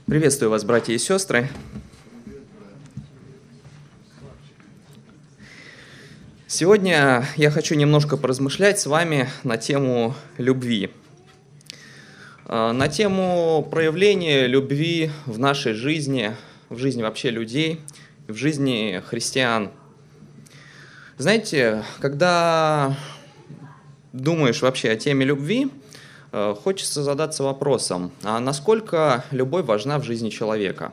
Приветствую вас, братья и сестры. Сегодня я хочу немножко поразмышлять с вами на тему любви. На тему проявления любви в нашей жизни, в жизни вообще людей, в жизни христиан. Знаете, когда думаешь вообще о теме любви, хочется задаться вопросом, а насколько любовь важна в жизни человека?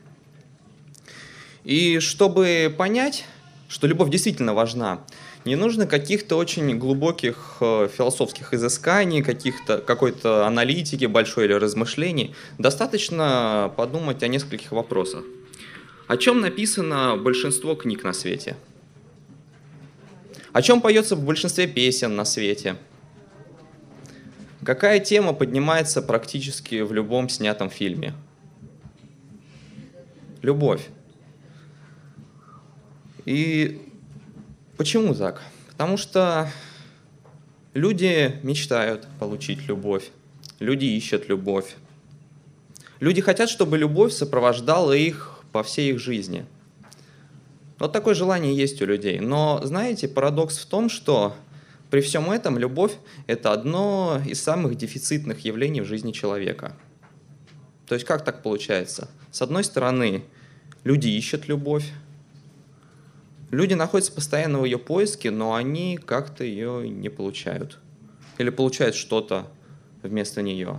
И чтобы понять, что любовь действительно важна, не нужно каких-то очень глубоких философских изысканий, какой-то аналитики большой или размышлений. Достаточно подумать о нескольких вопросах. О чем написано большинство книг на свете? О чем поется в большинстве песен на свете? Какая тема поднимается практически в любом снятом фильме? Любовь. И почему так? Потому что люди мечтают получить любовь, люди ищут любовь. Люди хотят, чтобы любовь сопровождала их по всей их жизни. Вот такое желание есть у людей. Но, знаете, парадокс в том, что при всем этом любовь – это одно из самых дефицитных явлений в жизни человека. То есть как так получается? С одной стороны, люди ищут любовь, люди находятся постоянно в ее поиске, но они как-то ее не получают. Или получают что-то вместо нее.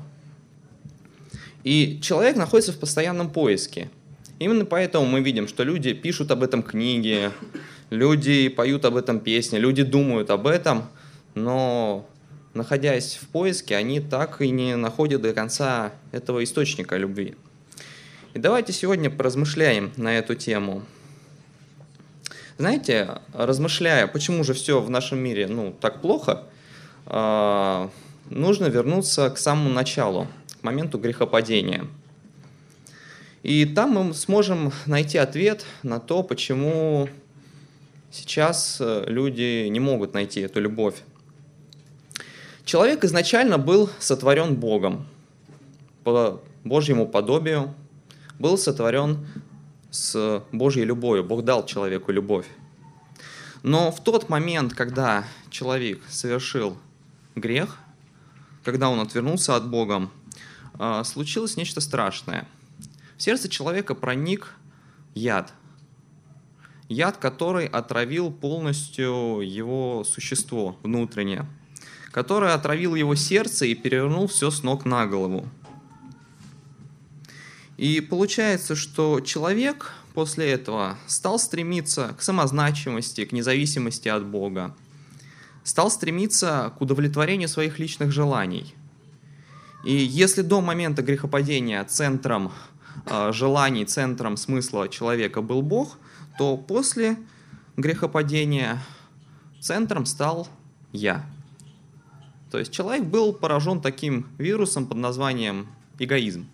И человек находится в постоянном поиске. Именно поэтому мы видим, что люди пишут об этом книги, люди поют об этом песни, люди думают об этом, но, находясь в поиске, они так и не находят до конца этого источника любви. И давайте сегодня поразмышляем на эту тему. Знаете, размышляя, почему же все в нашем мире так плохо, нужно вернуться к самому началу, к моменту грехопадения. И там мы сможем найти ответ на то, почему сейчас люди не могут найти эту любовь. Человек изначально был сотворен Богом, по Божьему подобию, был сотворен с Божьей любовью. Бог дал человеку любовь. Но в тот момент, когда человек совершил грех, когда он отвернулся от Бога, случилось нечто страшное. В сердце человека проник яд. Яд, который отравил полностью его существо внутреннее, который отравил его сердце и перевернул все с ног на голову. И получается, что человек после этого стал стремиться к самозначимости, к независимости от Бога, стал стремиться к удовлетворению своих личных желаний. И если до момента грехопадения центром желаний, центром смысла человека был Бог, то после грехопадения центром стал «я». То есть человек был поражен таким вирусом под названием эгоизм.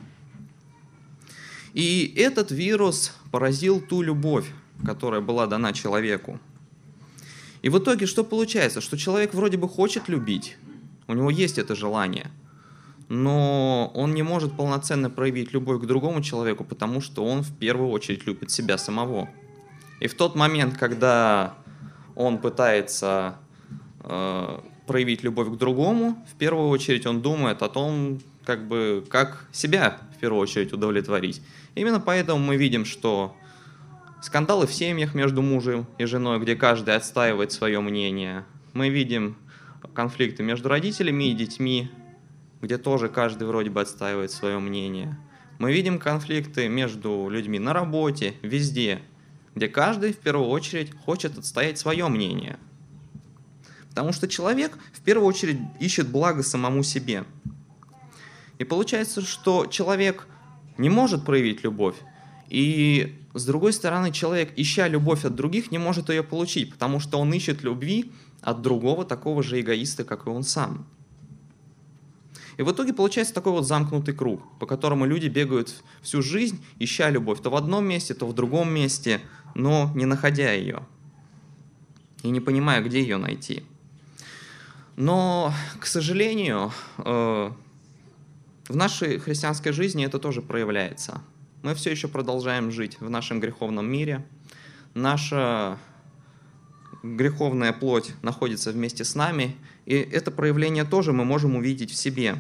И этот вирус поразил ту любовь, которая была дана человеку. И в итоге что получается? Что человек вроде бы хочет любить, у него есть это желание, но он не может полноценно проявить любовь к другому человеку, потому что он в первую очередь любит себя самого. И в тот момент, когда он пытается проявить любовь к другому, в первую очередь он думает о том, как себя в первую очередь удовлетворить. Именно поэтому мы видим, что скандалы в семьях между мужем и женой, где каждый отстаивает свое мнение. Мы видим конфликты между родителями и детьми, где тоже каждый вроде бы отстаивает свое мнение. Мы видим конфликты между людьми на работе, везде, где каждый в первую очередь хочет отстоять свое мнение. Потому что человек в первую очередь ищет благо самому себе. И получается, что человек не может проявить любовь, и с другой стороны, человек, ища любовь от других, не может ее получить, потому что он ищет любви от другого такого же эгоиста, как и он сам. И в итоге получается такой вот замкнутый круг, по которому люди бегают всю жизнь, ища любовь то в одном месте, то в другом месте, но не находя ее и не понимая, где ее найти. Но, к сожалению, В нашей христианской жизни это тоже проявляется. Мы все еще продолжаем жить в нашем греховном мире. Наша греховная плоть находится вместе с нами, и это проявление тоже мы можем увидеть в себе.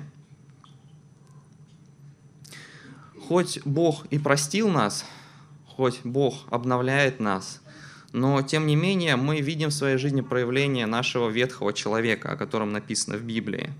Хоть Бог и простил нас, хоть Бог обновляет нас, но тем не менее мы видим в своей жизни проявление нашего ветхого человека, о котором написано в Библии.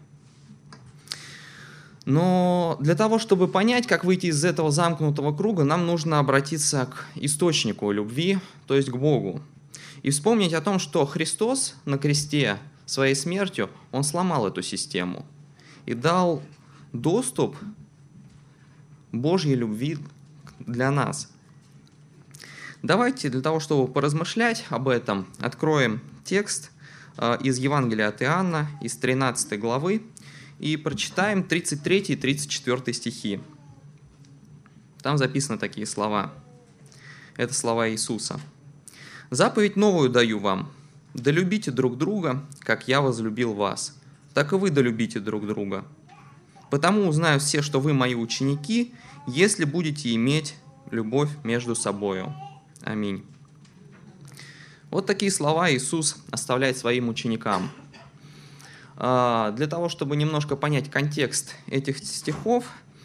Но для того, чтобы понять, как выйти из этого замкнутого круга, нам нужно обратиться к источнику любви, то есть к Богу. И вспомнить о том, что Христос на кресте своей смертью, Он сломал эту систему и дал доступ Божьей любви для нас. Давайте для того, чтобы поразмышлять об этом, откроем текст из Евангелия от Иоанна, из 13 главы, и прочитаем 33 и 34 стихи. Там записаны такие слова. Это слова Иисуса. «Заповедь новую даю вам, да любите друг друга, как я возлюбил вас, так и вы да любите друг друга. Потому узнают все, что вы мои ученики, если будете иметь любовь между собою. Аминь». Вот такие слова Иисус оставляет своим ученикам. Для того, чтобы немножко понять контекст этих стихов,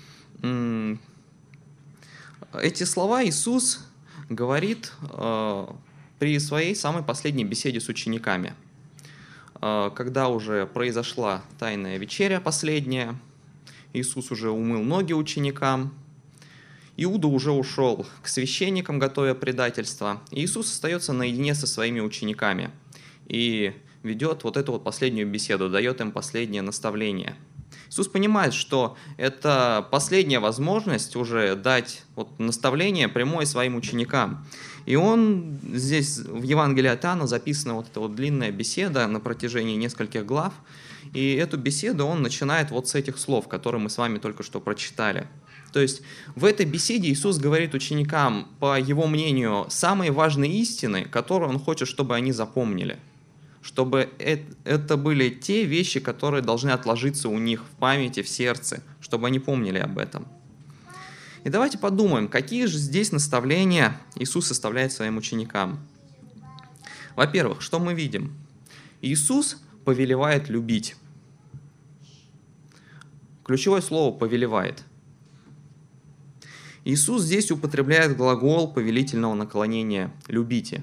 эти слова Иисус говорит при своей самой последней беседе с учениками, когда уже произошла тайная вечеря последняя, Иисус уже умыл ноги ученикам, Иуда уже ушел к священникам, готовя предательство, и Иисус остается наедине со своими учениками и ведет вот эту вот последнюю беседу, дает им последнее наставление. Иисус понимает, что это последняя возможность уже дать вот наставление прямое своим ученикам. И он здесь в Евангелии от Иоанна записана вот эта вот длинная беседа на протяжении нескольких глав. И эту беседу он начинает вот с этих слов, которые мы с вами только что прочитали. То есть в этой беседе Иисус говорит ученикам, по его мнению, самые важные истины, которые он хочет, чтобы они запомнили. Чтобы это были те вещи, которые должны отложиться у них в памяти, в сердце, чтобы они помнили об этом. И давайте подумаем, какие же здесь наставления Иисус оставляет своим ученикам. Во-первых, что мы видим? Иисус повелевает любить. Ключевое слово «повелевает». Иисус здесь употребляет глагол повелительного наклонения «любите».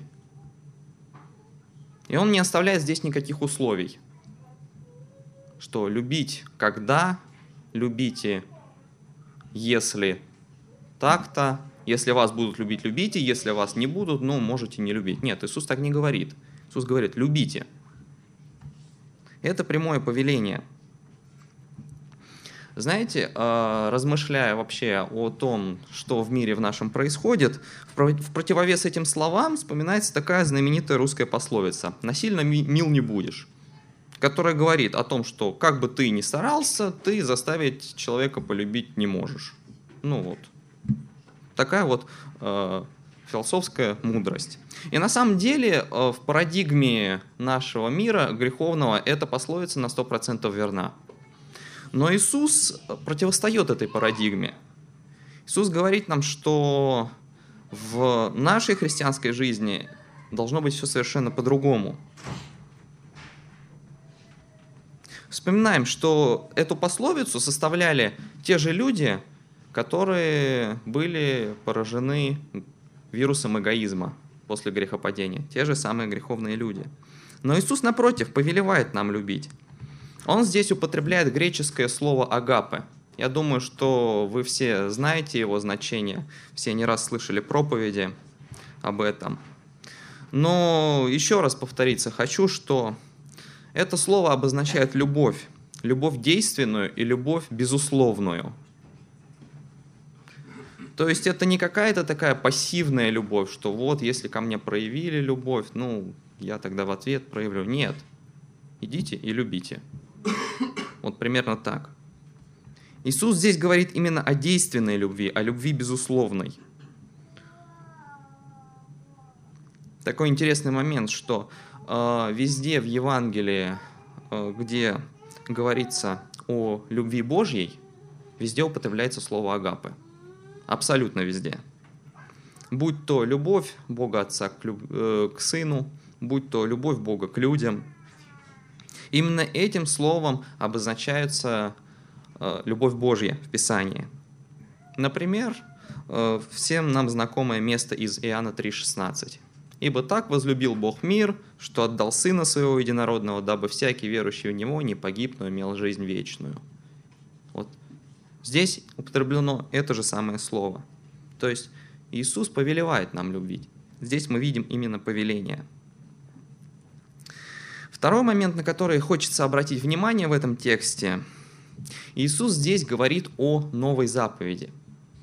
И он не оставляет здесь никаких условий, что любить когда, любите если так-то, если вас будут любить, любите, если вас не будут, ну, можете не любить. Нет, Иисус так не говорит. Иисус говорит, любите. Это прямое повеление. Знаете, размышляя вообще о том, что в мире в нашем происходит, в противовес этим словам вспоминается такая знаменитая русская пословица «насильно мил не будешь», которая говорит о том, что как бы ты ни старался, ты заставить человека полюбить не можешь. Ну вот, такая вот философская мудрость. И на самом деле в парадигме нашего мира греховного эта пословица на 100% верна. Но Иисус противостоит этой парадигме. Иисус говорит нам, что в нашей христианской жизни должно быть все совершенно по-другому. Вспоминаем, что эту пословицу составляли те же люди, которые были поражены вирусом эгоизма после грехопадения. Те же самые греховные люди. Но Иисус, напротив, повелевает нам любить. Он здесь употребляет греческое слово «агапе». Я думаю, что вы все знаете его значение, все не раз слышали проповеди об этом. Но еще раз повториться хочу, что это слово обозначает любовь. Любовь действенную и любовь безусловную. То есть это не какая-то такая пассивная любовь, что вот если ко мне проявили любовь, ну я тогда в ответ проявлю. Нет. Идите и любите. Вот примерно так. Иисус здесь говорит именно о действенной любви, о любви безусловной. Такой интересный момент, что везде в Евангелии, где говорится о любви Божьей, везде употребляется слово агапе. Абсолютно везде. Будь то любовь Бога Отца к Сыну, будь то любовь Бога к людям. Именно этим словом обозначается любовь Божья в Писании. Например, всем нам знакомое место из Иоанна 3,16. «Ибо так возлюбил Бог мир, что отдал Сына Своего Единородного, дабы всякий верующий в Него не погиб, но имел жизнь вечную». Вот здесь употреблено это же самое слово. То есть Иисус повелевает нам любить. Здесь мы видим именно повеление. Второй момент, на который хочется обратить внимание в этом тексте. Иисус здесь говорит о новой заповеди.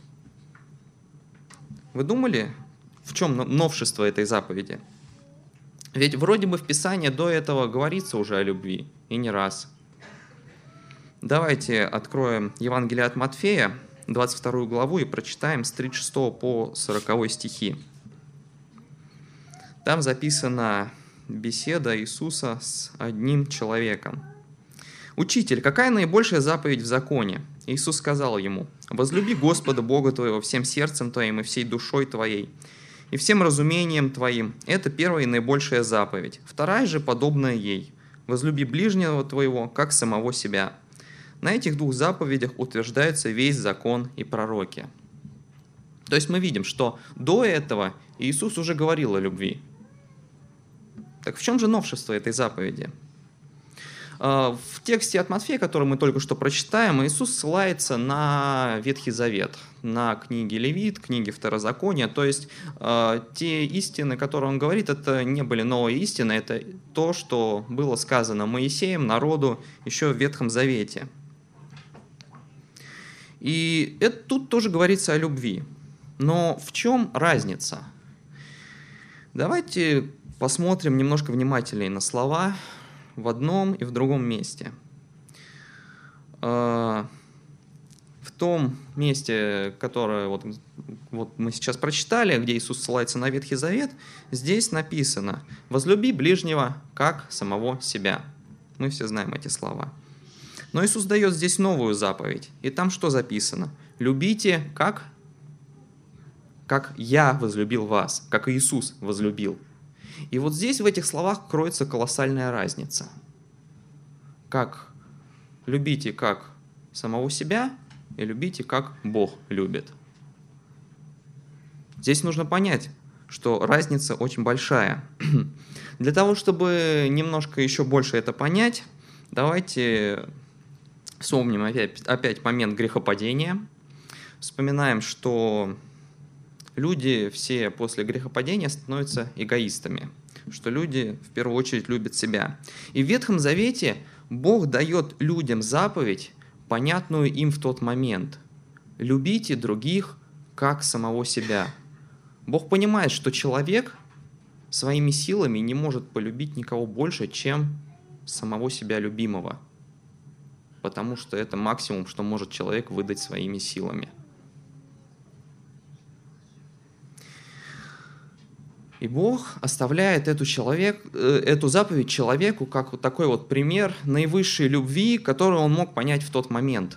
Вы думали, в чем новшество этой заповеди? Ведь вроде бы в Писании до этого говорится уже о любви, и не раз. Давайте откроем Евангелие от Матфея, 22 главу, и прочитаем с 36 по 40 стихи. Там записана беседа Иисуса с одним человеком. «Учитель, какая наибольшая заповедь в законе?» Иисус сказал ему: «Возлюби Господа Бога твоего всем сердцем твоим и всей душой твоей, и всем разумением твоим. Это первая и наибольшая заповедь. Вторая же подобная ей. Возлюби ближнего твоего, как самого себя». На этих двух заповедях утверждается весь закон и пророки. То есть мы видим, что до этого Иисус уже говорил о любви. Так в чем же новшество этой заповеди? В тексте от Матфея, который мы только что прочитаем, Иисус ссылается на Ветхий Завет, на книги Левит, книги Второзакония. То есть те истины, которые он говорит, это не были новые истины, это то, что было сказано Моисеем народу еще в Ветхом Завете. И тут тоже говорится о любви. Но в чем разница? Давайте посмотрим немножко внимательнее на слова в одном и в другом месте. В том месте, которое вот мы сейчас прочитали, где Иисус ссылается на Ветхий Завет, здесь написано: «Возлюби ближнего, как самого себя». Мы все знаем эти слова. Но Иисус дает здесь новую заповедь. И там что записано? «Любите, как я возлюбил вас», как Иисус возлюбил. И вот здесь в этих словах кроется колоссальная разница. Как любите как самого себя и любите как Бог любит. Здесь нужно понять, что разница очень большая. Для того, чтобы немножко еще больше это понять, давайте вспомним опять момент грехопадения. Вспоминаем, что люди все после грехопадения становятся эгоистами, что люди в первую очередь любят себя. И в Ветхом Завете Бог дает людям заповедь, понятную им в тот момент: любите других как самого себя. Бог понимает, что человек своими силами не может полюбить никого больше, чем самого себя любимого, потому что это максимум, что может человек выдать своими силами. И Бог оставляет эту заповедь человеку как вот такой вот пример наивысшей любви, которую он мог понять в тот момент.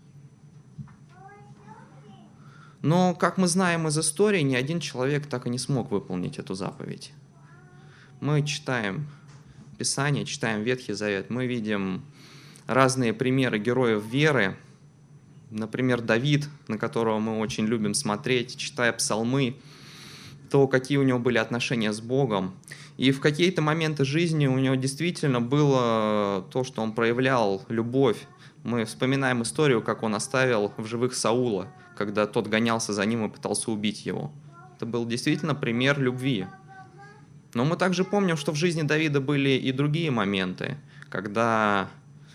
Но, как мы знаем из истории, ни один человек так и не смог выполнить эту заповедь. Мы читаем Писание, читаем Ветхий Завет, мы видим разные примеры героев веры. Например, Давид, на которого мы очень любим смотреть, читая псалмы, то, какие у него были отношения с Богом. И в какие-то моменты жизни у него действительно было то, что он проявлял любовь. Мы вспоминаем историю, как он оставил в живых Саула, когда тот гонялся за ним и пытался убить его. Это был действительно пример любви. Но мы также помним, что в жизни Давида были и другие моменты, когда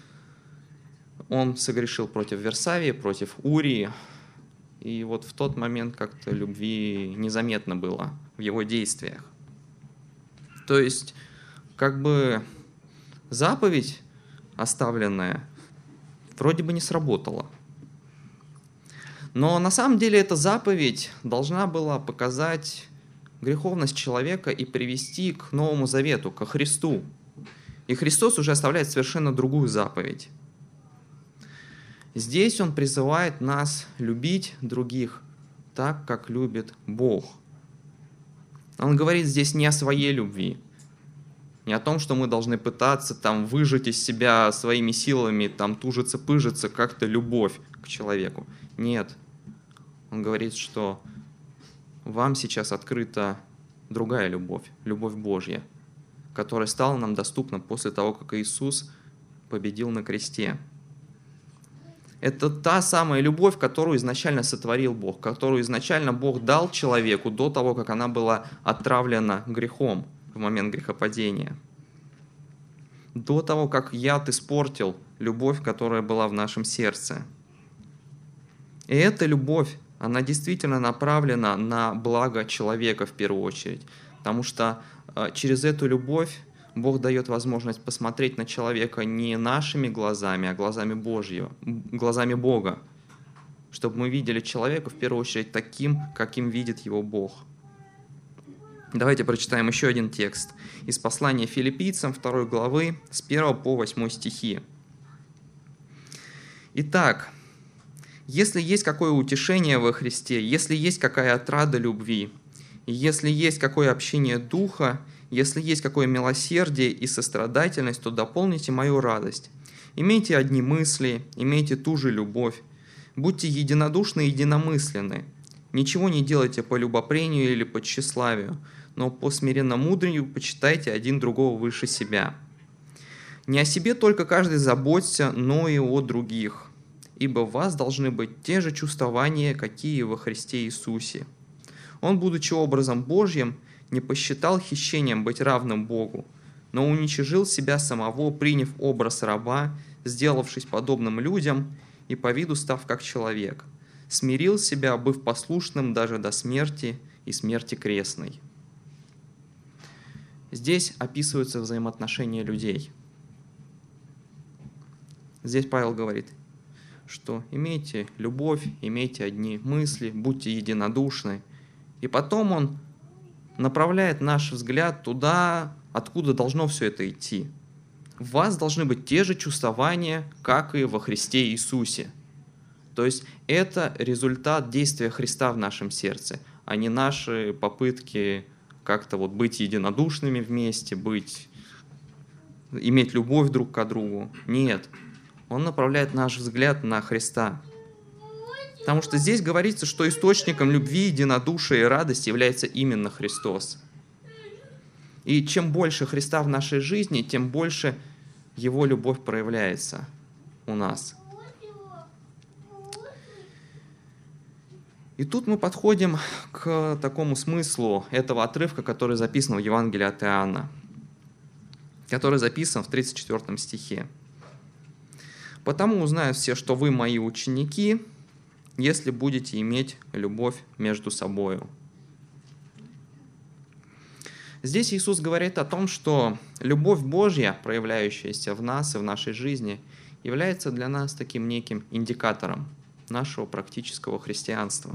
он согрешил против Версавии, против Урии. И вот в тот момент как-то любви незаметно было в его действиях. То есть, как бы заповедь, оставленная, вроде бы не сработала. Но на самом деле эта заповедь должна была показать греховность человека и привести к Новому Завету, ко Христу. И Христос уже оставляет совершенно другую заповедь. Здесь он призывает нас любить других так, как любит Бог. Он говорит здесь не о своей любви, не о том, что мы должны пытаться выжать из себя своими силами, тужиться-пыжиться как-то любовь к человеку. Нет. Он говорит, что вам сейчас открыта другая любовь, любовь Божья, которая стала нам доступна после того, как Иисус победил на кресте. Это та самая любовь, которую изначально сотворил Бог, которую изначально Бог дал человеку до того, как она была отравлена грехом в момент грехопадения. До того, как яд испортил любовь, которая была в нашем сердце. И эта любовь, она действительно направлена на благо человека в первую очередь, потому что через эту любовь Бог дает возможность посмотреть на человека не нашими глазами, а глазами Бога, чтобы мы видели человека в первую очередь таким, каким видит его Бог. Давайте прочитаем еще один текст из послания Филиппийцам 2 главы с 1 по 8 стихи. Итак, если есть какое утешение во Христе, если есть какая отрада любви, и если есть какое общение Духа, если есть какое милосердие и сострадательность, то дополните мою радость. Имейте одни мысли, имейте ту же любовь, будьте единодушны и единомысленны. Ничего не делайте по любопрению или по тщеславию, но по смиренномудрию почитайте один другого выше себя. Не о себе только каждый заботься, но и о других, ибо в вас должны быть те же чувствования, какие во Христе Иисусе. Он, будучи образом Божьим, не посчитал хищением быть равным Богу, но уничижил себя самого, приняв образ раба, сделавшись подобным людям и по виду став как человек, смирил себя, быв послушным даже до смерти и смерти крестной. Здесь описываются взаимоотношения людей. Здесь Павел говорит, что имейте любовь, имейте одни мысли, будьте единодушны. И потом он направляет наш взгляд туда, откуда должно все это идти. В вас должны быть те же чувствования, как и во Христе Иисусе. То есть это результат действия Христа в нашем сердце, а не наши попытки как-то быть единодушными вместе, иметь любовь друг к другу. Нет. Он направляет наш взгляд на Христа. Потому что здесь говорится, что источником любви, единодушия и радости является именно Христос. И чем больше Христа в нашей жизни, тем больше Его любовь проявляется у нас. И тут мы подходим к такому смыслу этого отрывка, который записан в Евангелии от Иоанна, который записан в 34 стихе. «Потому узнают все, что вы мои ученики, если будете иметь любовь между собою». Здесь Иисус говорит о том, что любовь Божья, проявляющаяся в нас и в нашей жизни, является для нас таким неким индикатором нашего практического христианства.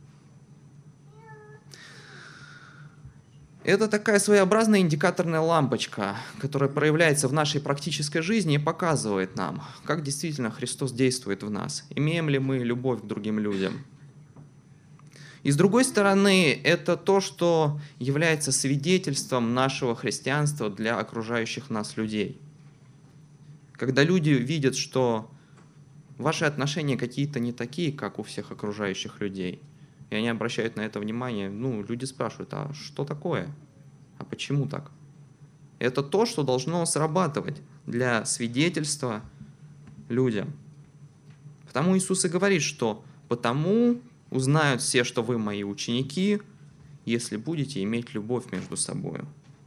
Это такая своеобразная индикаторная лампочка, которая проявляется в нашей практической жизни и показывает нам, как действительно Христос действует в нас, имеем ли мы любовь к другим людям. И с другой стороны, это то, что является свидетельством нашего христианства для окружающих нас людей. Когда люди видят, что ваши отношения какие-то не такие, как у всех окружающих людей, и они обращают на это внимание, люди спрашивают, а что такое? А почему так? Это то, что должно срабатывать для свидетельства людям. Потому Иисус и говорит, что «потому узнают все, что вы мои ученики, если будете иметь любовь между собой».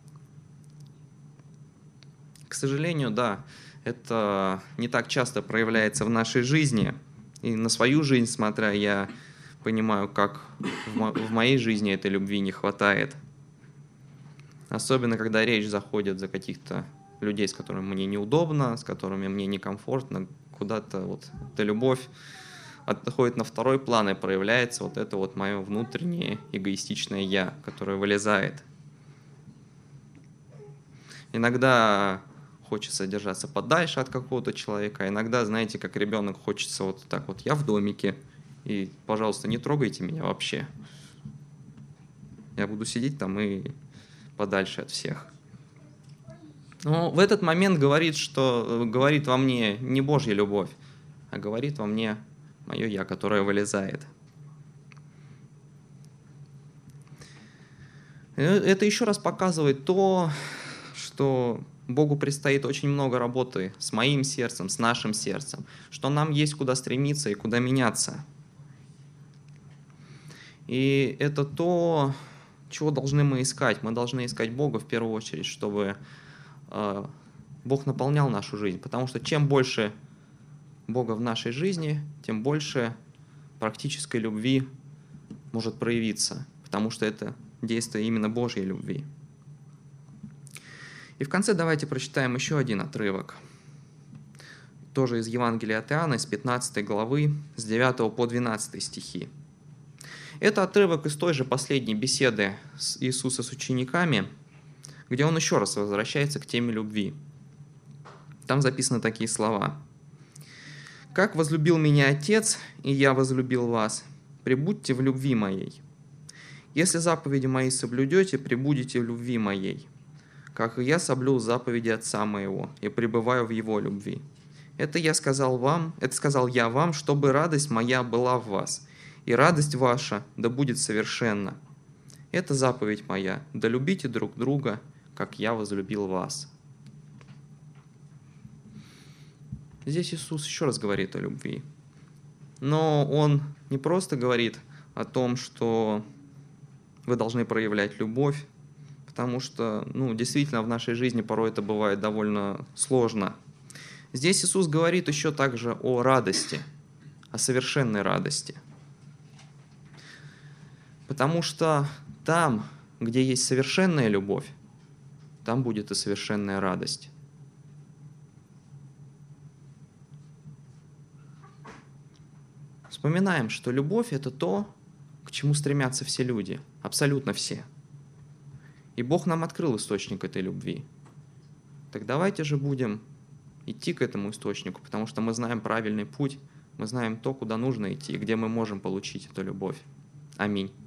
К сожалению, да, это не так часто проявляется в нашей жизни. И на свою жизнь смотря, я понимаю, как в моей жизни этой любви не хватает. Особенно, когда речь заходит за каких-то людей, с которыми мне неудобно, с которыми мне некомфортно, куда-то эта любовь отходит на второй план и проявляется это мое внутреннее эгоистичное «я», которое вылезает. Иногда хочется держаться подальше от какого-то человека. А иногда, знаете, как ребенок, хочется вот так вот: я в домике, и, пожалуйста, не трогайте меня вообще. Я буду сидеть там и подальше от всех. Но в этот момент говорит во мне не Божья любовь, а говорит во мне мое «я», которое вылезает. Это еще раз показывает то, что Богу предстоит очень много работы с моим сердцем, с нашим сердцем, что нам есть куда стремиться и куда меняться. И это то, чего должны мы искать. Мы должны искать Бога в первую очередь, чтобы Бог наполнял нашу жизнь. Потому что чем больше Бога в нашей жизни, тем больше практической любви может проявиться. Потому что это действие именно Божьей любви. И в конце давайте прочитаем еще один отрывок. Тоже из Евангелия от Иоанна, из 15 главы, с 9 по 12 стихи. Это отрывок из той же последней беседы Иисуса с учениками, где он еще раз возвращается к теме любви. Там записаны такие слова. «Как возлюбил меня Отец, и я возлюбил вас, пребудьте в любви моей. Если заповеди мои соблюдете, пребудете в любви моей, как и я соблюл заповеди Отца моего, и пребываю в Его любви. Это сказал я вам, чтобы радость моя была в вас, и радость ваша да будет совершенна. Это заповедь моя, да любите друг друга, как я возлюбил вас». Здесь Иисус еще раз говорит о любви. Но Он не просто говорит о том, что вы должны проявлять любовь, потому что, действительно, в нашей жизни порой это бывает довольно сложно. Здесь Иисус говорит еще также о радости, о совершенной радости. Потому что там, где есть совершенная любовь, там будет и совершенная радость. Вспоминаем, что любовь – это то, к чему стремятся все люди, абсолютно все. И Бог нам открыл источник этой любви. Так давайте же будем идти к этому источнику, потому что мы знаем правильный путь, мы знаем то, куда нужно идти, где мы можем получить эту любовь. Аминь.